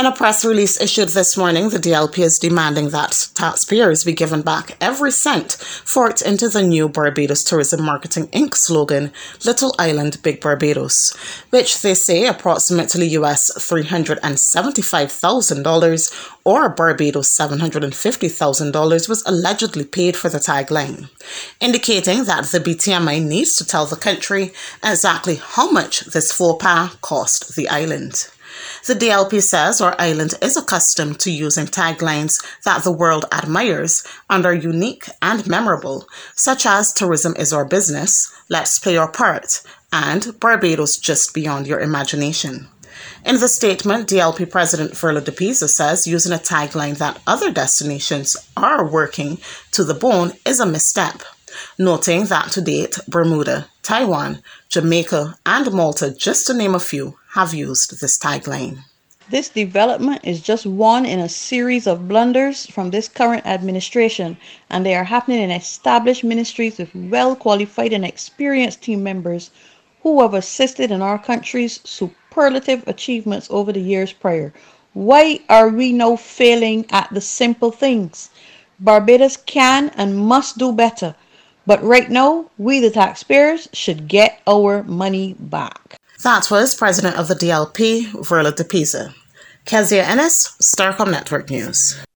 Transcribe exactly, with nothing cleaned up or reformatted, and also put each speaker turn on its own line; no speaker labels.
In a press release issued this morning, the D L P is demanding that taxpayers be given back every cent for it into the new Barbados Tourism Marketing Incorporated slogan, Little Island, Big Barbados, which they say approximately U S three hundred seventy-five thousand dollars or Barbados seven hundred fifty thousand dollars was allegedly paid for the tagline, indicating that the B T M I needs to tell the country exactly how much this faux pas cost the island. The D L P says our island is accustomed to using taglines that the world admires and are unique and memorable, such as tourism is our business, let's play our part, and Barbados just beyond your imagination. In the statement, D L P President Verla de Pisa says using a tagline that other destinations are working to the bone is a misstep, noting that to date, Bermuda, Taiwan, Jamaica, and Malta, just to name a few, have used this tagline.
This development is just one in a series of blunders from this current administration, and they are happening in established ministries with well-qualified and experienced team members who have assisted in our country's superlative achievements over the years prior. Why are we now failing at the simple things? Barbados can and must do better, but right now, we the taxpayers should get our money back.
That was President of the D L P, Verla de Pisa. Kezia Ennis, Starcom Network News.